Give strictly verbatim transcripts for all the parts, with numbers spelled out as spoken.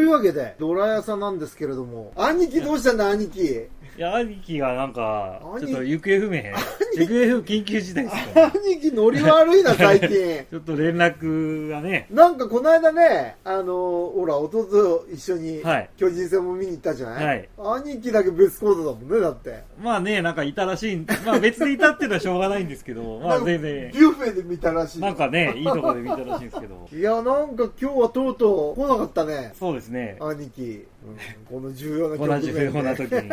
いうわけでドラヤさんなんですけれども、兄貴どうしたんだ兄貴。 いや、兄貴がなんかちょっと行方不明行方不明緊急事態ですから兄貴ノリ悪いな最近ちょっと連絡がね、 なんかこの間ね、あのほら弟と一緒に巨人戦も見に行ったじゃない、はい、兄貴だけ別行動だもんね。だってまあね、なんかいたらしい、まあ別でいたっていうのはしょうがないんですけどまあ全然ビュッフェで見たらしい、 なんかねいいとこで見たらしいんですけどいやなんか今日はとうとう来なかったね。 そうですね兄貴、うん、この重要な局面でこの重要な時に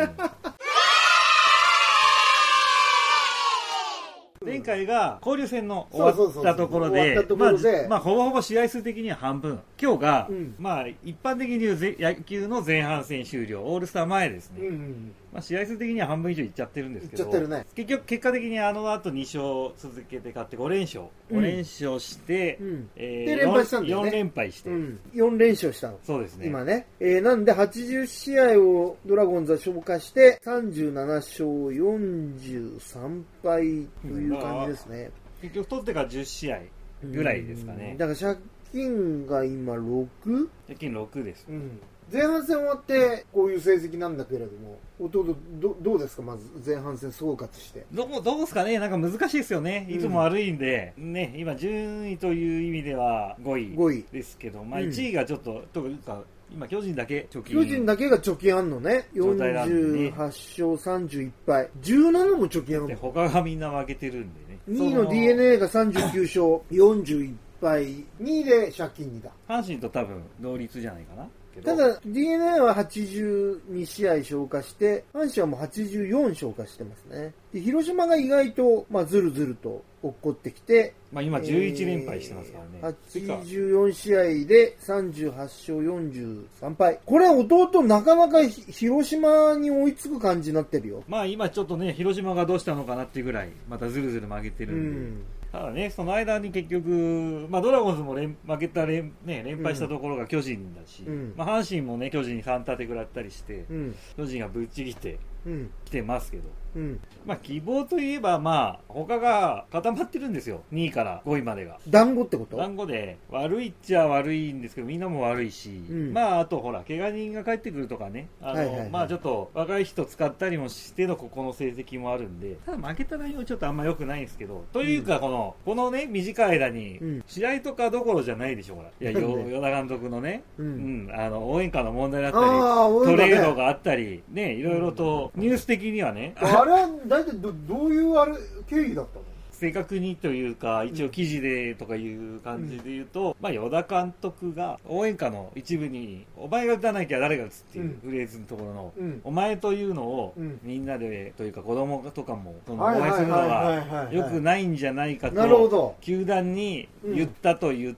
前回が交流戦の終わったところで、まあほぼほぼ試合数的には半分。今日が、うん、まあ一般的に言う野球の前半戦終了、オールスター前ですね。うんうん、まあ試合数的には半分以上いっちゃってるんですけど、ね、結局結果的にあの後に勝続けて勝ってご連勝、うん、ご連勝して、うんえー、 で連敗したんだよね。 よん連敗して、うん、 よん連勝したの。 そうですね。 今ね、えー、なんではちじゅう試合をドラゴンズは消化してさんじゅうなな勝よんじゅうさん敗という感じですね。 結局取ってからじゅう試合ぐらいですかね。 だから借金が今 ろく？ 借金ろくです、うん、 前半戦終わってこういう成績なんだけれども、弟 ど, どうですか。まず前半戦総括してどうどうですかね。なんか難しいですよね。いつも悪いんで、うん、ね、今順位という意味ではごいですけど、まあいちいがちょっと、うん、というか今巨人だけ貯金巨人だけが貯金あんのね。よんじゅうはち勝さんじゅういち敗じゅうななも貯金あるの。 他がみんな負けてるんでね。 にいの ディーエヌエー がさんじゅうきゅう勝よんじゅういち敗にいで借金にだ。 阪神と多分同率じゃないかな。 ただ ディーエヌエー ははちじゅうに試合消化して、阪神はもうはちじゅうよん消化してますね。で広島が意外と、まあ、ずるずると落っこってきて、 まあ、今じゅういち連敗してますからね、えー、 はちじゅうよん試合でさんじゅうはち勝よんじゅうさん敗。これ弟なかなか広島に追いつく感じになってるよ。 まあ今ちょっとね、広島がどうしたのかなっていうぐらいまたずるずる負けてるんで、うん、ただね、その間に結局、まあ、ドラゴンズも連負けた連、ね、連敗したところが巨人だし、うんまあ、阪神もね巨人にさん立て食らったりして、うん、巨人がぶっちぎってきてますけど、うん、まあ希望といえばまあ他が固まってるんですよ。にいからごいまでが団子ってこと？ 団子で悪いっちゃ悪いんですけどみんなも悪いし、うん、まああとほら怪我人が帰ってくるとかね、あの、はいはいはい、まあちょっと若い人使ったりもしてのここの成績もあるんで、ただ負けた内容ちょっとあんま良くないんですけど、というかこの、うん、このね短い間に、うん、試合とかどころじゃないでしょうから。いや与田監督のね、うんうん、あの応援歌の問題だったり、トレードがあったりね、いろいろとニュース的にはね、 あれは大体 ど, どういうあれ経緯だったの？ 正確にというか一応記事でとかいう感じで言うと、うんまあ、与田監督が応援歌の一部にお前が打たなきゃ誰が打つっていうフレーズのところの、うん、お前というのをみんなでというか子供とかもその応援するのは良くないんじゃないかと球団に言ったと言って、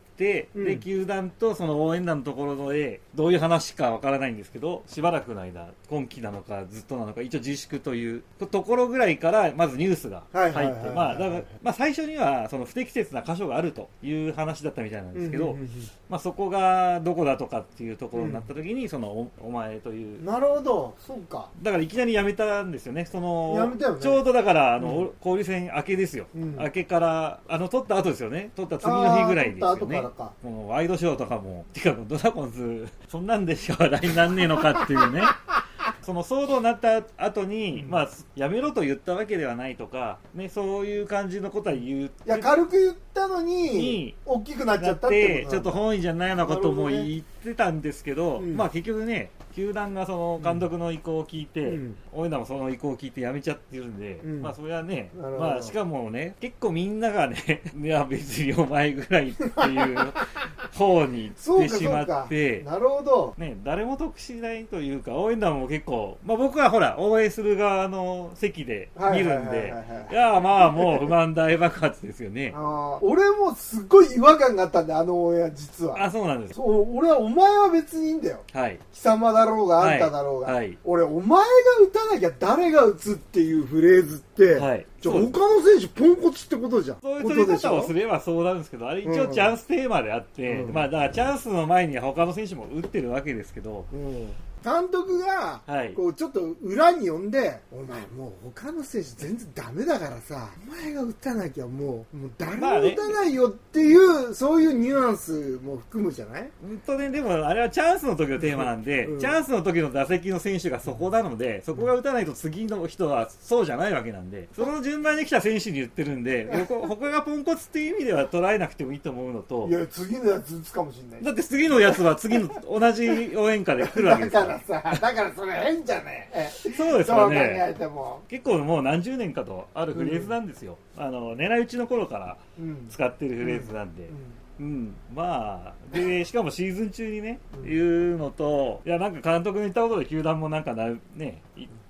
うん、で球団とその応援団のところでどういう話かわからないんですけど、しばらくの間今期なのかずっとなのか一応自粛というところぐらいからまずニュースが入ってまあだからまあ、最初にはその不適切な箇所があるという話だったみたいなんですけど、まあ、そこがどこだとかっていうところになった時に、うん、その お, お前というなるほどそうかだからいきなり辞めたんですよね。そのやめたよね。 ちょうどだからあの、うん、交流戦明けですよ、うん、明けからあの取った後ですよね。取った次の日ぐらいですよね。もうワイドショーとかもてかドラゴンズそんなんでしか話題になんねえのかっていうねその騒動になった後に、うん、まあやめろと言ったわけではないとか、ね、そういう感じのことは言う。いや軽く言ったのに大きくなっちゃったってことちょっと本意じゃないようなことも言ってたんですけど、ねうん、まあ結局ね球団がその監督の意向を聞いて、うん、応援団もその意向を聞いてやめちゃってるんで、うん、まあそれはね、まあしかもね結構みんながねいや別にお前ぐらいっていう方に行ってしまってなるほど、 ね、誰も得しないというか応援団も結構、まあ、僕はほら応援する側の席で見るんでいやまあもう不満大爆発ですよね。 あ俺もすっごい違和感があったんであの応援は実は。 あそうなんです。 そう俺はお前は別にいいんだよ、はい、貴様だろうがあんただろうが、はいはい、俺お前が打たなきゃ誰が打つっていうフレーズって、はい、じゃ他の選手ポンコツってことじゃん。 そういう取り方をすればそうなんですけど、あれ一応チャンステーマであって、うん、まあだからチャンスの前に他の選手も打ってるわけですけど、うん、 監督が、はい、こうちょっと裏に呼んで、お前もう他の選手全然ダメだからさ、お前が打たなきゃもう、もう誰も打たないよっていう、まあね、そういうニュアンスも含むじゃない？ 本当ね、でもあれはチャンスの時のテーマなんで、うん、チャンスの時の打席の選手がそこなので、そこが打たないと次の人はそうじゃないわけなんで、その順番に来た選手に言ってるんで、他がポンコツっていう意味では捉えなくてもいいと思うのと、 いや、次のやつ打つかもしれない。 だって次のやつは次の同じ応援歌で来るわけですから。 だからさ、だからそれ変じゃねえ。 そうですよね。 そう考えても。 結構もう何十年かとあるフレーズなんですよ。うん、あの、狙い撃ちの頃から使ってるフレーズなんで。うんうんうん、まあ、で、しかもシーズン中にね、うん、言うのと、いや、なんか監督の言ったことで球団もなんかな、ね、言って、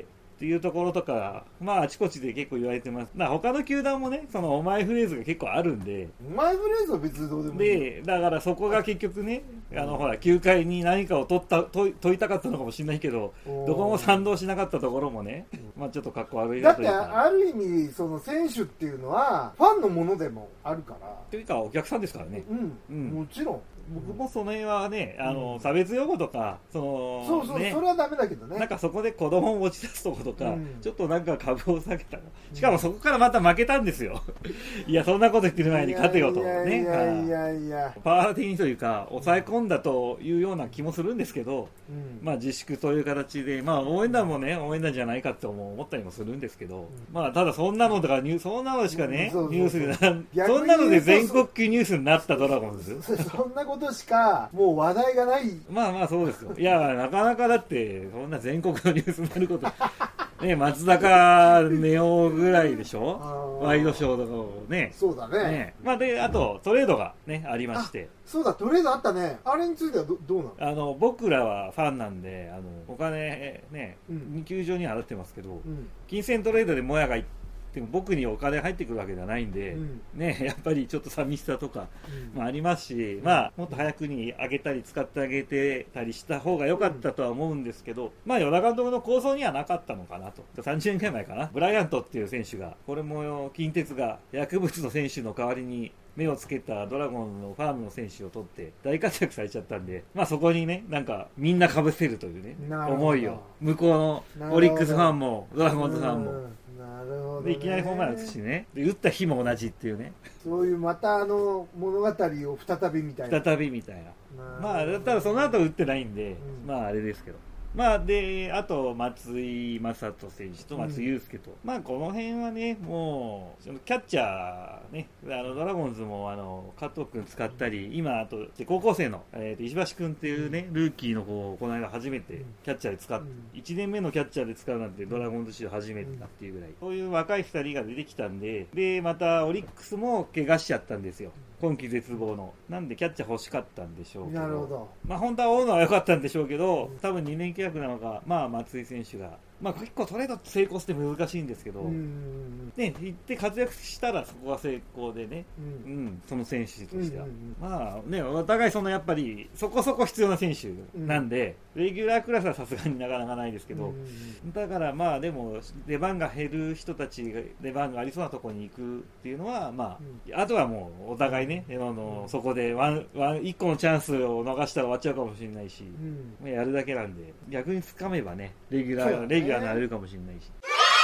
っていうところとか、まあ、あちこちで結構言われてます。まあ、他の球団もね、その、お前フレーズが結構あるんで。 お前フレーズは別にどうでもいい。 で、だからそこが結局ね、あの、ほら、きゅうかいに何かを取った、問い、問いたかったのかもしれないけど、どこも賛同しなかったところもね、まあ、ちょっとかっこ悪いなというか。だって、ある意味、その、選手っていうのは、ファンのものでもあるから。 というか、お客さんですからね。 うん。うん、もちろん。 僕もその辺はね、あの、うん、差別用語とか、その、 そうそう、ね、それはダメだけどね。 なんかそこで子供を持ち出すとことか、うん、ちょっとなんか株を下げた。しかもそこからまた負けたんですよ。いや、そんなこと言ってる前に勝てよと。ね。 いやいやいや。 パワー的にというか、抑え込んだというような気もするんですけど、うん、まあ自粛という形で、まあ応援団もね、応援団じゃないかって思ったりもするんですけど、うん、まあただそんなのとか、そんなのしかね、ニュースでな、そんなので全国級ニュースになったドラゴンズ。 そんなことしか、もう話題がない。 まあまあそうですよ。いや、なかなかだって、そんな全国のニュースになること、ね、松坂ネオぐらいでしょ、ワイドショーとかをね。 そうだね。ね、 まあで、あと、トレードがね、ありまして。 そうだ、トレードあったね。あれについては ど, どうなの？ あの、僕らはファンなんで、あの、お金ね、うん、球場には払ってますけど、うん、金銭トレードでモヤが行って、でも僕にお金入ってくるわけではないんで、うん、ね、やっぱりちょっと寂しさとかもありますし、うん、まあ、もっと早くにあげたり使ってあげてたりした方が良かったとは思うんですけど、まあ、与田監督の構想にはなかったのかなと。さんじゅうねんぐらい前かな。ブライアントっていう選手が、これも近鉄が薬物の選手の代わりに目をつけたドラゴンのファームの選手を取って大活躍されちゃったんで、まあそこにね、なんかみんな被せるというね、思いを。向こうのオリックスファンもドラゴンズファンも。 なるほど、ね、 でいきなりホームラン打つしね、で打った日も同じっていうね、 そういうまたあの物語を再びみたいな再びみたいな、まあただその後打ってないんで、うん、まああれですけど、まあであと松井正人選手と松井裕介と、うん、まあこの辺はね、もうそのキャッチャーね、あのドラゴンズもあの加藤君使ったり、今あと高校生の、えー、と石橋君っていうね、ルーキーの子をこの間初めてキャッチャーで使って、うん、いちねんめのキャッチャーで使うなんてドラゴンズ史上初めてだっていうぐらい、そういう若いふたりが出てきたんで、でまたオリックスも怪我しちゃったんですよ、今季絶望の。なんでキャッチャー欲しかったんでしょうけど、 なるほど、 まあ本当は大野は良かったんでしょうけど、多分にねん契約なのか、まあ松井選手が、まあ結構トレード成功して難しいんですけど、ね、行って活躍したらそこが成功でね、うん、うん、その選手としては、まあね、お互いそのやっぱりそこそこ必要な選手なんで、うん、レギュラークラスはさすがになかなかないですけど、だからまあでも出番が減る人たちが出番がありそうなところに行くっていうのは、まあ、あとはもうお互いね、あのそこでワンワンいっこのチャンスを逃したら終わっちゃうかもしれないし、うん、やるだけなんで、逆に掴めばね、レギュラー、レギュラーになれるかもしれないし。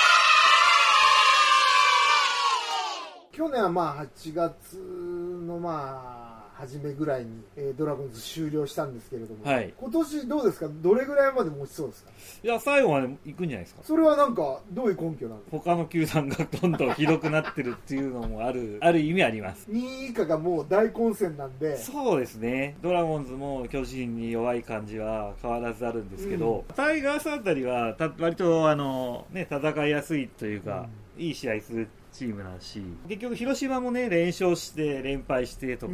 去年はまあはちがつのまあ初めぐらいに、えー、ドラゴンズ終了したんですけれども、はい、今年どうですか、どれぐらいまで持ちそうですか？ いや、最後まで行くんじゃないですか。 それはなんかどういう根拠なんですか？ 他の球団がどんどんひどくなってるっていうのもあるある意味あります。 にい以下がもう大混戦なんで。 そうですね、ドラゴンズも巨人に弱い感じは変わらずあるんですけど、うん、タイガースあたりはた割とあの、ね、戦いやすいというか、うん、いい試合するチームだし、結局広島もね、連勝して連敗してとか、うん、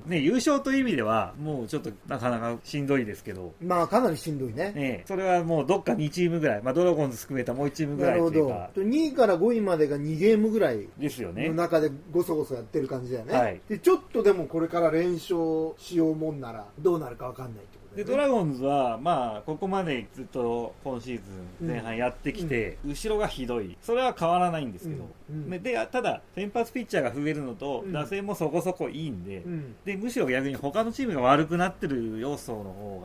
ね、優勝という意味ではもうちょっとなかなかしんどいですけど、 まあかなりしんどいね。 ね、それはもうどっかにチームぐらい、まあドラゴンズ含めたもういちチームぐらいっていうか、 なるほど、にいからごいまでがにゲームぐらいですよね。 の中でごそごそやってる感じだよね。はい、でちょっとでもこれから連勝しようもんならどうなるかわかんないってこと。 でドラゴンズは、まあ、ここまでずっと今シーズン前半やってきて、うん、後ろがひどい、それは変わらないんですけど、うんうん、でただ先発ピッチャーが増えるのと、うん、打線もそこそこいいんで、うん、でむしろ逆に他のチームが悪くなってる要素の方が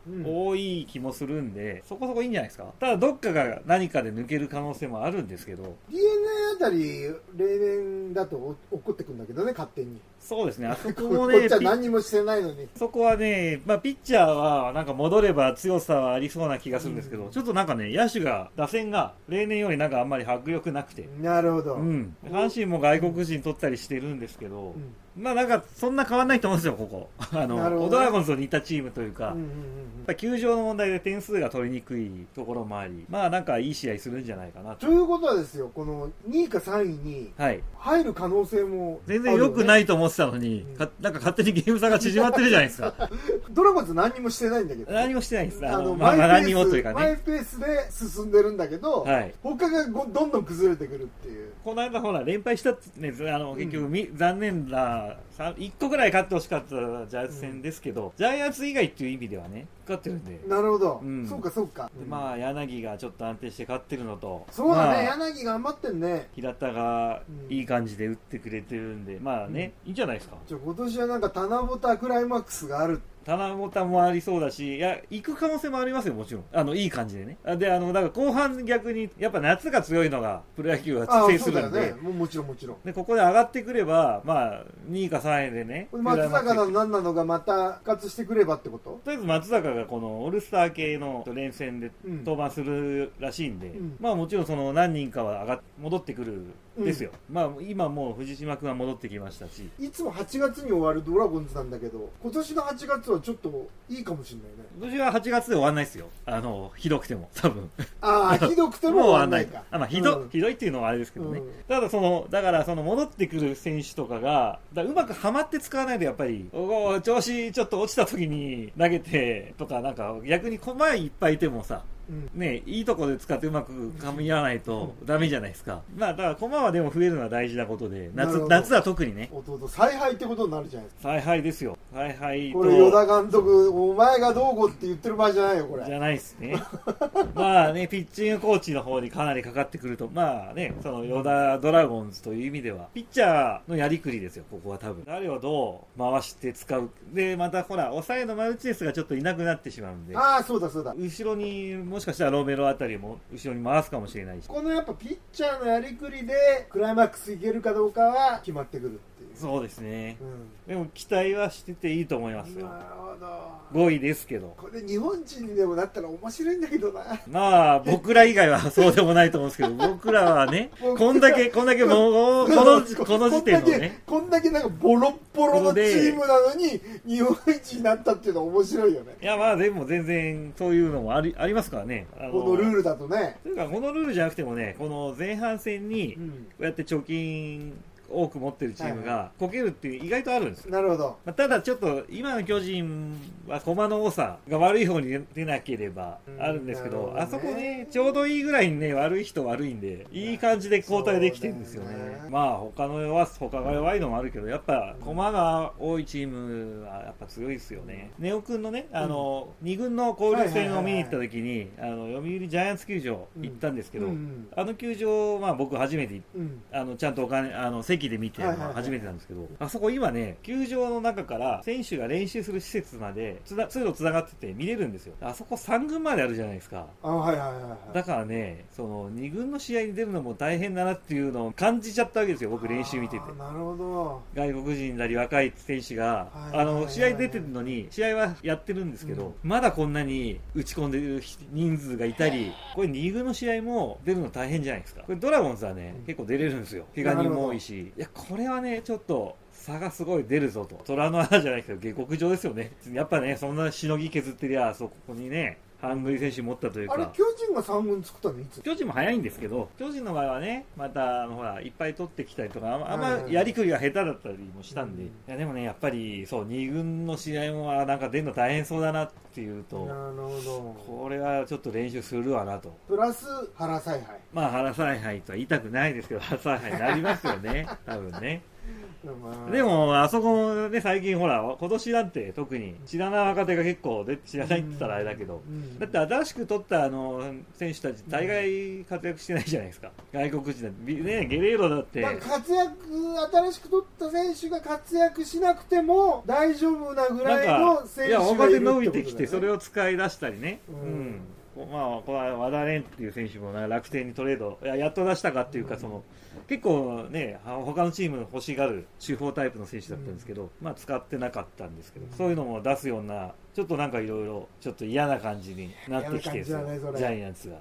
多い気もするんで、そこそこいいんじゃないですか。ただどっかが何かで抜ける可能性もあるんですけど、 ディーエヌエー あたり例年だと起こってくるんだけどね、勝手に。 そうですね、あそこもねこっちは何もしてないのに。 そこはね、まあ、ピッチャーはなんか戻れば強さはありそうな気がするんですけど、うん、ちょっとなんかね、野手が打線が例年よりなんかあんまり迫力なくて。 なるほど、 うん、阪神も外国人取ったりしてるんですけど、うん、まあなんかそんな変わんないと思うんですよ、ここあの、ね、ドラゴンズと似たチームというか、うんうんうん、やっぱ球場の問題で点数が取りにくいところもあり、まあなんかいい試合するんじゃないかなと。 ということはですよ、このにいかさんいに入る可能性も、 全然良くないと思ってたのに、うん、なんか勝手にゲーム差が縮まってるじゃないですかドラゴンズ何もしてないんだけど、ね、 何もしてないんです。あの、 まあ、 何もというかね、 マイペースで進んでるんだけど、はい、他がどんどん崩れてくるっていう。 この間ほら連敗したってね、あの結局、うん、残念だいっこぐらい勝ってほしかったジャイアンツ戦ですけど、うん、ジャイアンツ以外っていう意味ではね勝ってるんで。 なるほど、うん、そうかそうか。 でまあ柳がちょっと安定して勝ってるのと、 そうだね、 まあ、 柳頑張ってんね。 平田がいい感じで打ってくれてるんで、まあね、うん、いいんじゃないですか。 じゃあ今年はなんか七夕クライマックスがある。 七夕もありそうだし、いや行く可能性もありますよ、もちろん。あのいい感じでね。で、あのだから後半逆にやっぱ夏が強いのがプロ野球は制するんで、 ね、も, もちろんもちろん。 でここで上がってくれば、まあにいかさんいでね。 松坂の何なのがまた復活してくればってこと？ とりあえず松坂がこのオールスター系の連戦で登板するらしいんで、うん、まあもちろんその何人かは上が戻ってくるんですよ。うん、まあ今もう藤島君は戻ってきましたし、 いつもはちがつに終わるドラゴンズなんだけど、今年のはちがつはちょっといいかもしれないね。 今年ははちがつで終わんないですよ。あのひどくても多分。 ああひどくても終わんないか。 あ、まあひど、うん、ひどいっていうのはあれですけどね。うん、ただそのだからその戻ってくる選手とかがだうまくはまって使わないとやっぱり調子ちょっと落ちた時に投げてとかなんか逆に前いっぱいいてもさ。うん、ね、いいところで使ってうまく噛み合わないとダメじゃないですか。うん、まあだから駒はでも増えるのは大事なことで、夏夏は特にね。 弟采配ってことになるじゃないですか。 采配ですよ。采配と。 これ与田監督お前がどうこうって言ってる場合じゃないよこれ。 じゃないですね。まあねピッチングコーチの方にかなりかかってくると、まあねその与田ドラゴンズという意味ではピッチャーのやりくりですよここは多分。誰をどう回して使うでまたほら抑えのマルチネスがちょっといなくなってしまうんで。 ああそうだそうだ。 後ろにもしかしたらロメロあたりも後ろに回すかもしれないし、 このやっぱピッチャーのやりくりでクライマックスいけるかどうかは決まってくるっていう。 そうですね、うん、でも期待はしてていいと思いますよ。 なるほど。 ごいですけどこれ日本人にでもなったら面白いんだけどな。 まあ僕ら以外はそうでもないと思うんですけど僕らはねこんだけこんだけもうこのこの時点のねこんだけなんかボロッボロのチームなのに日本一になったっていうのは面白いよね。 いやまあでも全然そういうのもあり、ありますからね。あのこのルールだとね。 というかこのルールじゃなくてもね、この前半戦にこうやって貯金多く持ってるチームがこけるっていう意外とあるんですよ。 なるほど。 まあ、ただちょっと今の巨人は駒の多さが悪い方に出なければあるんですけど、どね、あそこねちょうどいいぐらいにね悪い人悪いんでいい感じで交代できてるんですよね。ねまあ他の弱す他が弱いのもあるけどやっぱ駒が多いチームはやっぱ強いですよね。ネオ君のねあの、うん、に軍の交流戦を見に行った時にあの読売ジャイアンツ球場行ったんですけど、うんうん、あの球場まあ僕初めて、うん、あのちゃんとお金あの席で見てるのは初めてなんですけど、あそこ今ね球場の中から選手が練習する施設までつな通路つながってて見れるんですよ。あそこさん軍まであるじゃないですか。 あ、はいはいはいはい、 だからねそのに軍の試合に出るのも大変だなっていうのを感じちゃったわけですよ僕練習見てて。 なるほど。 外国人なり若い選手が、はいはいはいはい、あの試合出てるのに試合はやってるんですけど、うん、まだこんなに打ち込んでる人数がいたりこれに軍の試合も出るの大変じゃないですか。これドラゴンズはね、うん、結構出れるんですよ。怪我人も多いし。いやこれはねちょっと差がすごい出るぞと。虎の穴じゃないけど下克上ですよね。やっぱねそんなしのぎ削ってりゃそこにねハングリー選手持ったというか。 あれ巨人がさん軍作ったのいつ？ 巨人も早いんですけど巨人の場合はねまたあのほらいっぱい取ってきたりとかあんまやりくりが下手だったりもしたんで、うん、いやでもねやっぱりそうに軍の試合もなんか出るの大変そうだなっていうと、 なるほどこれはちょっと練習するわなと。 プラス原采配。 まあ原采配とは言いたくないですけど原采配になりますよね多分ね。 まあ、でもあそこもね最近ほら今年なんて特に知らない若手が結構で知らないって言ったらあれだけど、うん、だって新しく取ったあの選手たち大概活躍してないじゃないですか、外国人だってね。ゲレーロだって、まあ、 活躍新しく取った選手が活躍しなくても大丈夫なぐらいの選手がいるってことだよね。いや若手伸びてきてそれを使い出したりね、うん、うんまあ、この和田蓮っていう選手も楽天にトレード や, やっと出したかっていうか、その結構ね他のチームの欲しがる手法タイプの選手だったんですけど、うん、まあ使ってなかったんですけど、うん、そういうのも出すようなちょっとなんかいろいろちょっと嫌な感じになってきて、ね、ジャイアンツが。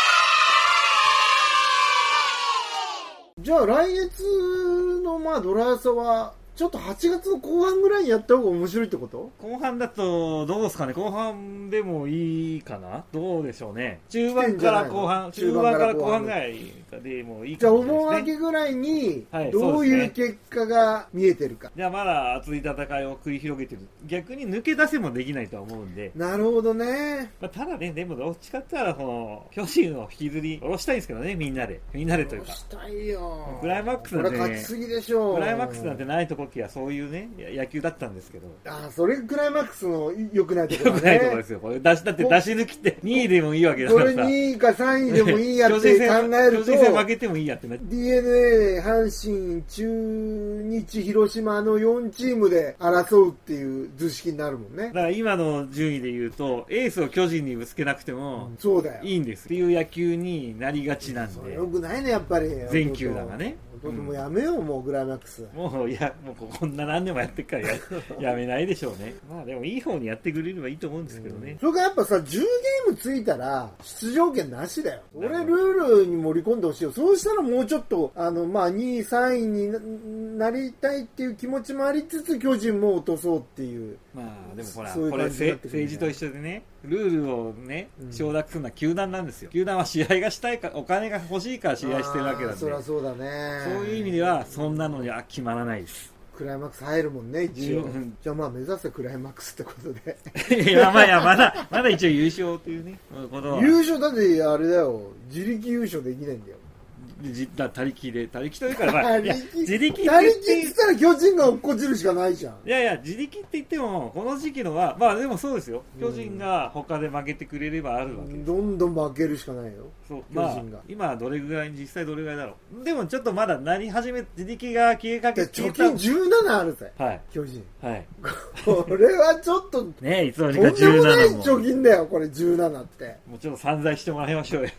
じゃあ来月のまあドラフトはちょっとはちがつの後半ぐらいにやった方が面白いってこと？ 後半だとどうですかね。後半でもいいかな。どうでしょうね。中盤から後半、中盤から後半ぐらいでもいいかもしれないですね。じゃあお盆明けぐらいにどういう結果が見えてるか。はい、じゃあまだ熱い戦いを繰り広げてる。逆に抜け出せもできないとは思うんで。 なるほどね。 まあ、ただね、でもどっちかって言ったらこの巨人を引きずり下ろしたいんですけどね、みんなで。みんなでというか。 下ろしたいよ。 クライマックスなんて、ね、 これ勝ちすぎでしょう。 クライマックスなんてないとこはそういうね野球だったんですけど、 ああそれクライマックスの良くないところね。 良くないところですよ。これ出しだって出し抜きってにいでもいいわけだからさ。 これにいかさんいでもいいやって考えると巨人戦負けてもいいやってな。 ディーエヌエー 阪神中日広島のよんチームで争うっていう図式になるもんね。 だから今の順位で言うとエースを巨人にぶつけなくてもそうだよいいんですっていう野球になりがちなんで。それ良くないねやっぱり。 全球団がね。 もうやめようもうクライマックス。 もういやもうこんな何年もやってっから や, やめないでしょうね。まあでもいい方にやってくれればいいと思うんですけどね。 うん、それからやっぱさじゅうゲームついたら出場権なしだよ。俺ルールに盛り込んでほしいよ。そうしたらもうちょっとあのまあにいさんいになりたいっていう気持ちもありつつ巨人も落とそうっていう。 まあでもほらこれ政治と一緒でねルールをね承諾するのは球団なんですよ。球団は試合がしたいかお金が欲しいから試合してるわけなんで。 そりゃそうだね。 そういう意味ではそんなのには決まらないです。 クライマックス入るもんね一応。じゃあまあ目指せクライマックスってことで。 いやまあいやまだまだ一応優勝っていうねことは。 優勝だってあれだよ自力優勝できないんだよ。 じだ他力で他力というから、まあ、いや自力って他力って言ったら巨人が落っこちるしかないじゃん。 いやいや自力って言ってもこの時期のはまあでもそうですよ。巨人が他で負けてくれればあるわけです、うん、 どんどん負けるしかないよ。 そう巨人が、まあ、今どれぐらい実際どれぐらいだろう。でもちょっとまだなり始め自力が消えかけて貯金じゅうななあるぜ、 はい、 巨人。 はいこれはちょっとねえいつの間にかじゅうななもとんでもない貯金だよこれじゅうななって。 もうちょっと散財してもらいましょうよ。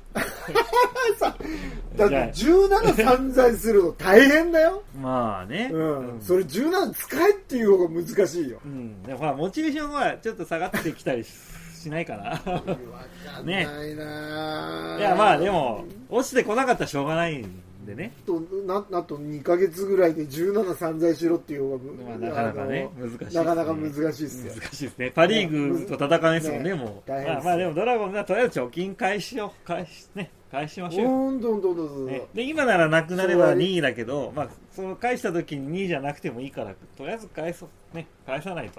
だってじゅうなな散財するの大変だよ。 まあね、 うんうん、それじゅうなな使えっていう方が難しいよ。 うん、でもほらモチベーションはちょっと下がってきたりしないかな。 わかんないな、 ね、いやまあでも落ちてこなかったらしょうがないんでね。 と な, なとにかげつぐらいでじゅうなな散財しろっていう方が、 まあ、なかなかね難しいですね。 なかなか難しいですよ。 難しいですね。パリーグと戦わないですもんね、ねもう。まあ、まあでもドラゴンがとりあえず貯金返しよう返しね返しましょう。 どんどんどんどん、 ね、で今ならなくなればにいだけど、まあその返した時ににいじゃなくてもいいからとりあえず返そうね返さないと。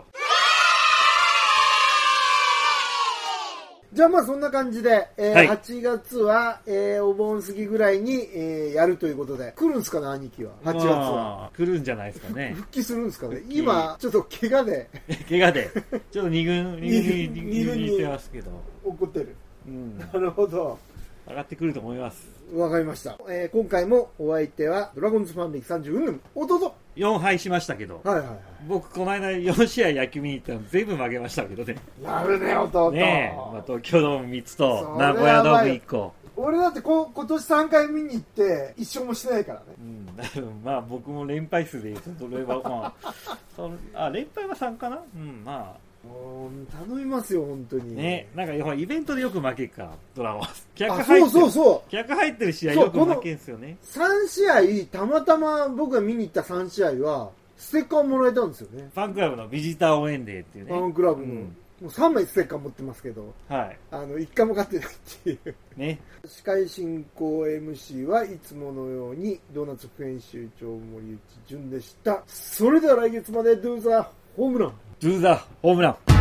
じゃあまあそんな感じで、えーはい、はちがつは、えー、お盆過ぎぐらいに、えー、やるということで来るんですかね兄貴は。はちがつは来るんじゃないですかね。 復帰するんですかね。今ちょっと怪我で怪我でちょっとに軍に軍に軍に行ってますけど怒ってる、 うん、 なるほど。 上がってくると思います。 わかりました、えー、今回もお相手はドラゴンズファン歴さんじゅううんぬん弟よんはいしましたけど、 はいはいはい、 僕この間よんしあい野球見に行ったの全部負けましたけどね。 なるね弟ねえ、まあ、東京ドームみっつと名古屋ドームいっこ。 俺だってこ今年さんかい見に行って一勝もしてないからね。 うん、まあ僕も連敗数で言うとどれはまあそあ連敗はさんかな。うんまあ頼みますよ本当にね。なんかイベントでよく負けるからドラゴン客入ってる。そうそうそう客入ってる試合よく負けるんですよね。 さんしあいたまたま僕が見に行ったさんしあいはステッカーをもらえたんですよね。 ファンクラブのビジター応援デーっていうね。 ファンクラブの、うん、もうさんまいステッカー持ってますけど、 はい、 あのいっかいも買ってないっていうね。 司会進行 エムシー はいつものようにドーナツ副編集長森内淳でした。それでは来月までドゥーザホームランドゥーザホームラン